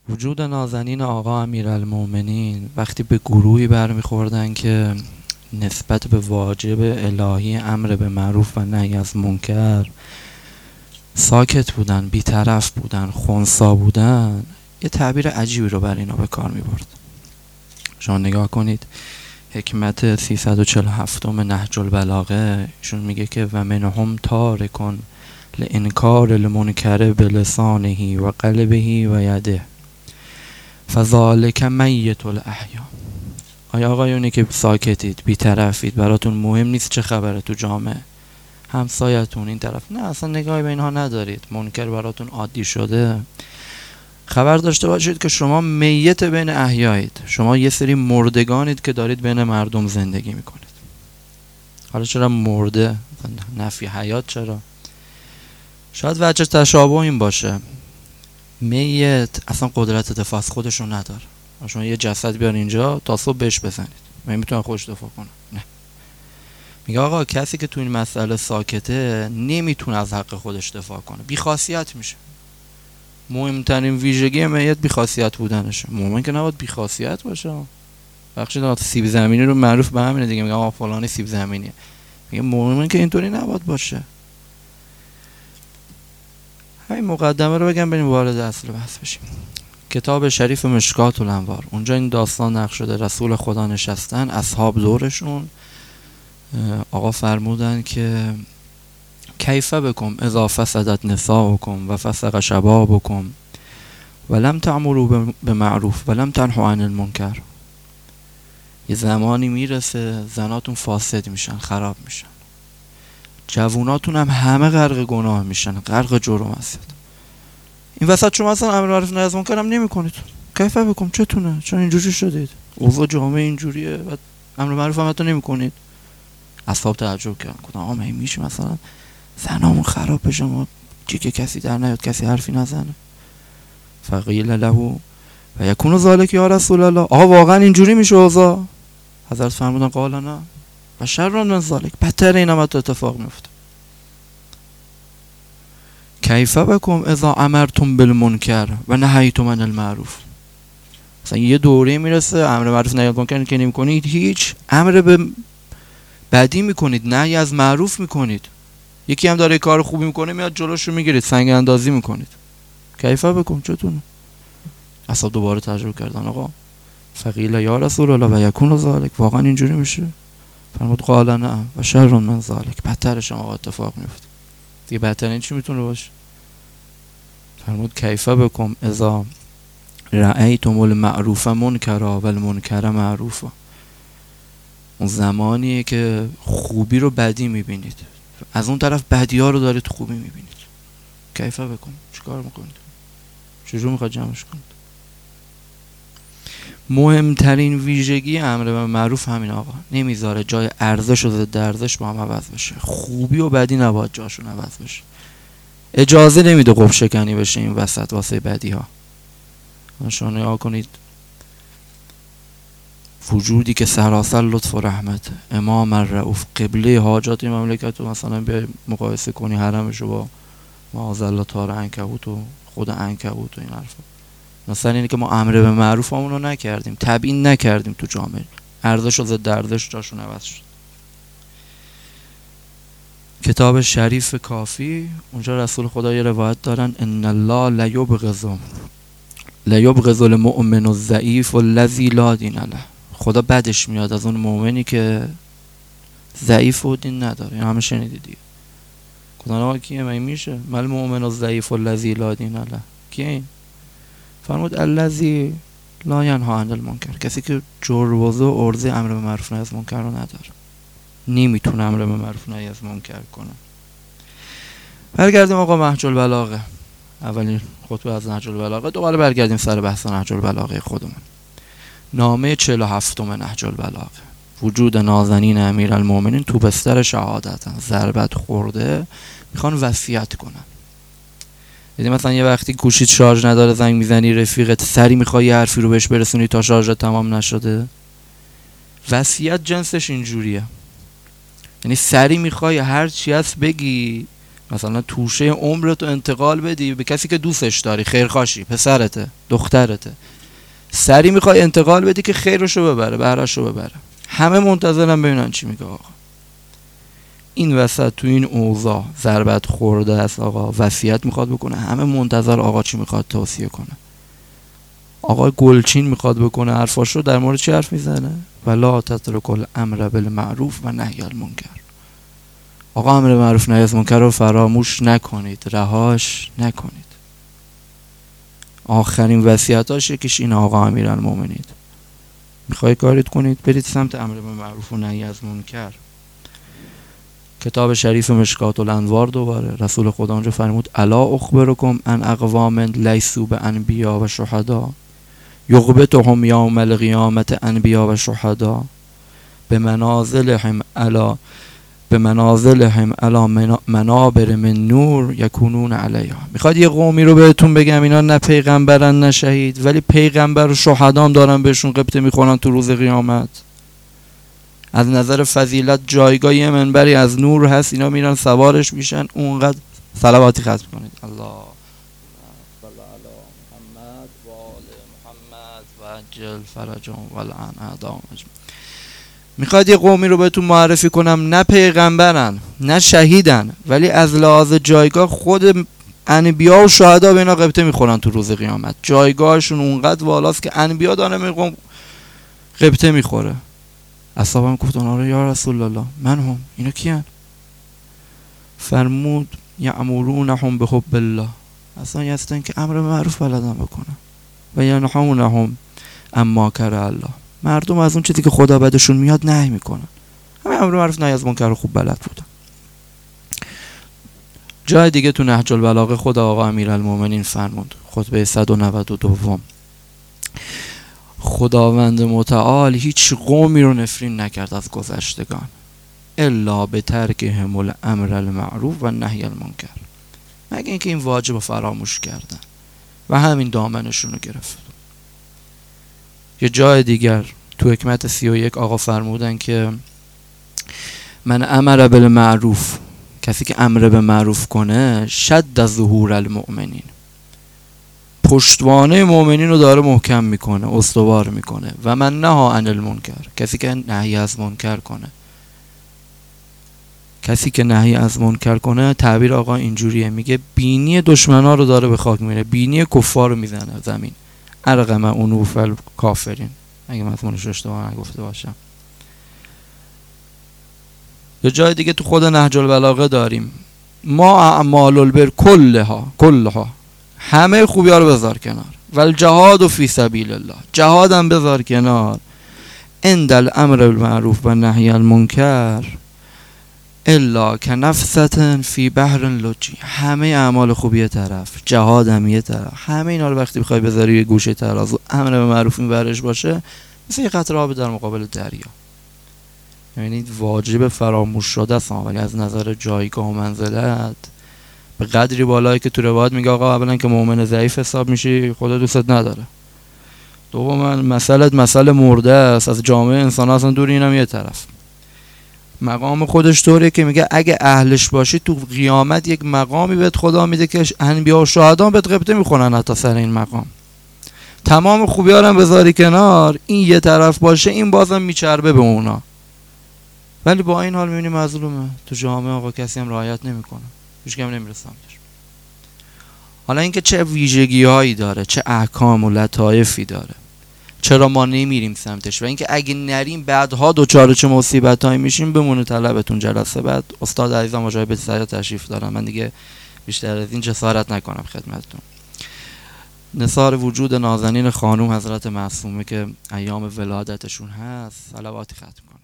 وجود نازنین آقا امیرالمومنین وقتی به گروهی برمیخوردن که نسبت به واجب الهی امر به معروف و نهی از منکر ساکت بودن، بی‌طرف بودن، خنثی بودن، یه تعبیر عجیبی رو بر اینا به کار می‌برد. شما نگاه کنید حکمت 347 نهج البلاغه، ایشون میگه که و منهم تارکن لانکار المنکر بلسانه و قلبه و یده فذلک میت الاحیا. آیا آقایونی که ساکتید، بی‌طرفید، براتون مهم نیست چه خبره تو جامعه، همسایتون این طرف، نه اصلا نگاهی به اینها ندارید، منکر براتون عادی شده، خبر داشته باشید که شما میت بین احیایید، شما یه سری مردگانید که دارید بین مردم زندگی میکنید. حالا چرا مرده؟ نفی حیات چرا؟ شاید وجه تشابه این باشه، میت اصلا قدرت دفاع از خودشون نداره. شما یه جسد بیار اینجا تا صبح بهش بزنید، من میتونم خودش دفاع کنم؟ نه. میگه آقا کسی که تو این مسئله ساکته نمیتونه از حق خودش دفاع کنه، بی‌خاصیت میشه. مهمترین ویژگی میت بی‌خاصیت بودنشه. مومن که نباید بی‌خاصیت باشه. بخشید سیب زمینی رو معروف به همینه دیگه، میگه آقا فلانی سیب زمینیه. میگه مومن که اینطوری نباید باشه. همین مقدمه رو بگم بریم وارد اصل بحث بشیم. کتاب شریف مشکات الانوار، اونجا این داستان نقش شده. رسول خدا نشستن، اصحاب دورشون، آقا فرمودن که کیف بکم اذا فسدت نساؤکم و فسق شبابکم ولم تعملوا بمعروف ولم تنهوا عن المنکر. یه زمانی میرسه زناتون فاسد میشن، خراب میشن، جووناتون هم همه غرق گناه میشن، غرق جرم هستید. این وسط شما اصلا امر معروف نهی از منکر هم نمیکنید. کیف بکم چتونه؟ چرا اینجوری شدید؟ اوضاع جامعه اینجوریه بعد امر معروف هم حتی نمیکنید. اصحاب تعجب کردن، گفتن آقا من میشه مثلا زنامون خراب بشه ما که کسی در نیاد، کسی حرفی نزنه؟ فقیل له و یکون ذالک یا رسول الله، آقا واقعا اینجوری میشه اوضاع؟ حضرت فرمودن قال نه و شر من ذالک، بدتر این هم اتفاق میفته. کیف بکم اذا امرتم بالمنکر و نهیتم عن المعروف. مثلا یه دوره میرسه امر معروف نهی از منکر که نمیکنید، هیچ امر به بدی میکنید، نهی از معروف میکنید. یکی هم داره کار خوبی میکنه میاد جلوشو میگیرید، سنگ اندازی میکنید. کیف بکن چتونه؟ اصلا دوباره تجربه کردن آقا فقیل یا رسول الله و یکون ذالک، واقعا اینجوری میشه؟ فرمود قال نه و شر من ذالک، بدترش هم آقا اتفاق میفته. دیگه بدترین چی میتونه باشه؟ فرمود کیف بکن اذا رأیتم المعروف منکرا و المنکر معروفا. اون زمانیه که خوبی رو بدی میبینید، از اون طرف بدی ها رو دارید خوبی میبینید. کیف بکن، چیکار میکنید؟ چجور میخواد جمعش کنید؟ مهمترین ویژگی امر به معروف همین آقا، نمیذاره جای ارزش و ضد ارزش با هم عوض بشه. خوبی و بدی نباید جاشون عوض بشه. اجازه نمیده قفل شکنی بشه این وسط واسه بدی ها. شما نگاه کنید وجودی که سراسر لطف و رحمت، امام الرؤوف، قبله حاجات این مملکت رو مثلا به مقایسه کنی حرمشو با معاذالله تار عنکبوت و خود عنکبوت و این حرفا. مثلا اینه که ما امر به معروف همون رو نکردیم، تبیین نکردیم تو جامعه، ارزش و ضد ارزش جاشون عوض شد. کتاب شریف کافی، اونجا رسول خدا یه روایت دارن ان الله لیبغض المؤمن الضعیف الذی لا دین له. خدا بدش میاد از اون مؤمنی که ضعیف و دین نداره. این همه شنیدید دیگه. خدا کیه؟ من میشه مال المؤمن الضعیف الذی لا دین له کیه این؟ فرمود الذی لا ینهی عن المنکر، کسی که جربوزه و عرضه امر به معروف نهی از منکر رو نداره، نمیتونه امر به معروف نهی از منکر کنه. برگردیم آقا نهج البلاغه، اولین خطبه از نهج البلاغه، دوباره برگردیم سر بحث نهج البلاغه خودمون. نامه 47 نهج البلاغه، وجود نازنین امیرالمومنین تو بستر شهادتن، ضربت خورده، میخوان وصیت کنن. یعنی مثلا یه وقتی گوشیت شارژ نداره زنگ میزنی رفیقت، سری میخوای یه حرفی رو بهش برسونی تا شارژت تمام نشده. وصیت جنسش اینجوریه، یعنی سری میخوای هر چی هست بگی مثلا توشه عمرتو انتقال بدی به کسی که دوستش داری، خیرخواشی، پسرته، دخترته، سری میخوای انتقال بدی که خیرشو ببره، بهرهشو ببره. همه منتظرن ببینن چی میگه آقا. این وسط تو این اوضاع ضربت خورده است آقا، وصیت میخواد بکنه، همه منتظر آقا چی میخواد توصیه کنه. آقا گلچین میخواد بکنه حرفاشو، در مورد چی حرف میزنه؟ ولا تترک الامر بالمعروف و نهی المنکر. آقا امر معروف نهی از منکر رو فراموش نکنید، رهاش نکنید. آخرین وصیتاش یکیش این آقا امیرالمومنین. میخوای کاریت کنید برید سمت امر بالمعروف و نهی از منکر. کتاب شریف مشکات الانوار دوباره رسول خدا اونجا فرمود الا اخبرکم ان اقوام لیسوا بانبیا و شهدا یغبطهم یوم القیامت انبیا و شهدا بمنازلهم علی منابر من نور یکونون علیها. میخواد یه قومی رو بهتون بگم اینا نه پیغمبرن نه شهید، ولی پیغمبر و شهدام دارن بهشون قبطه میخورن تو روز قیامت. از نظر فضیلت جایگاه یه منبری از نور هست، اینا میرن سوارش میشن، اونقدر صلواتی ختم کنید الله صل علی محمد و آل محمد و عجل فرجهم و لعن اعداءهم اجمعین. میخواد یه قومی رو بهتون معرفی کنم نه پیغمبرن نه شهیدن، ولی از لحاظ جایگاه خود انبیا و شهدا به اینا قبطه میخورن تو روز قیامت. جایگاهشون اونقدر والاست که انبیا داره به قوم قبطه میخوره. اصحابم گفتن آره یا رسول الله من هم، اینا کیان؟ فرمود یأمرونهم بحب الله، اصلا هستن که امر معروف بلدن بکنن و ینهونهم عما کره الله، مردم از اون چیزی که خدا بدشون میاد نهی میکنن. همین امر معروف نهی از منکر خوب بلد بودن. جای دیگه تو نهج البلاغه خدا آقا امیرالمومنین فرمود خطبه 192 خداوند متعال هیچ قومی رو نفرین نکرد از گذشتگان الا به ترکهم الامر المعروف و نهی المنکر، مگه اینکه این واجب رو فراموش کردن و همین دامنشون رو گرفت. یه جای دیگر تو حکمت 31 آقا فرمودن که من امر بالمعروف، کسی که امر به معروف کنه شد ظهور المؤمنین، پشتوانه مؤمنین رو داره محکم میکنه، استوار میکنه. و من نهی عن المنکر، کسی که نهی از منکر کنه، کسی که نهی از منکر کنه تعبیر آقا اینجوریه، میگه بینی دشمنا رو داره به خاک میره، بینی کفار رو میزنه زمین. ارقم انوف الکافرین، اگه مضمونش اشتباه نگفته باشم. یه جای دیگه تو خود نهج البلاغه داریم ما اعمال البر کلها همه خوبی ها رو بذار کنار، ول جهاد فی سبیل الله، جهاد هم بذار کنار، عند الامر بالمعروف و نهی المنکر الا کنفسة فی بحر لجی، همه اعمال خوبی یه طرف، جهاد هم یه طرف، همه اینا رو وقتی بخوای بذاری یه گوشه ترازو امر به معروف میبرش باشه مثل یه قطره آب در مقابل دریا. یعنی واجب فراموش شده است، ولی از نظر جایگاه و منزلت به قدری بالایی که تو روایت میگه آقا اولا که مؤمن ضعیف حساب میشی، خدا دوستت نداره. دوما مسئله مرده است، از جامعه انسان اصلا دور، اینم یه طرف. مقام خودش طوریه که میگه اگه اهلش باشی تو قیامت یک مقامی بهت خدا میده که انبیا و شهدا بهت غبطه میخونن حتی سر این مقام. تمام خوبی‌ها رو بذاری کنار، این یه طرف باشه، این بازم میچربه به اونا. ولی با این حال میبینی مظلومه تو جامعه آقا، کسی هم رعایت نمیکنه، هیچ کم نمیرسه. حالا اینکه چه ویژگی‌هایی داره، چه احکام و لطایفی داره، چرا ما نمیریم سمتش و اینکه اگه نریم بعدها دوچار چه مصیبتایی میشیم، بمونه طلبتون جلسه بعد. استاد عزیزم مجاهد سریع تشریف دارن، من دیگه بیشتر از این جسارت نکنم خدمتتون. نثار وجود نازنین خانوم حضرت معصومه که ایام ولادتشون هست صلواتی ختم کنم.